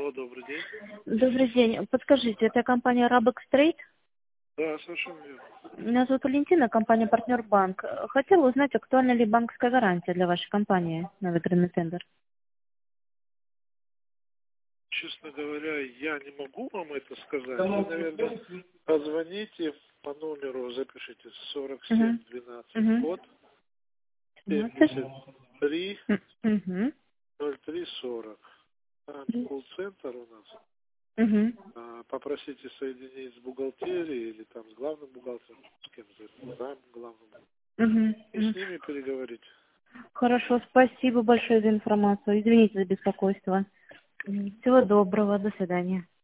Алло, добрый день. Добрый день. Подскажите, это компания Rabex Trade? Да, совершенно верно. Меня зовут Валентина, компания «Партнер Банк». Хотела узнать, актуальна ли банковская гарантия для вашей компании на выигранный тендер. Честно говоря, я не могу вам это сказать. Вы, наверное, позвоните по номеру, запишите 4712 код 73 0340. Там колл-центр у нас. Попросите соединить с бухгалтерией или там с главным бухгалтером, с кем-то, там главным. И с ними переговорить. Хорошо, спасибо большое за информацию. Извините за беспокойство. Всего доброго, до свидания.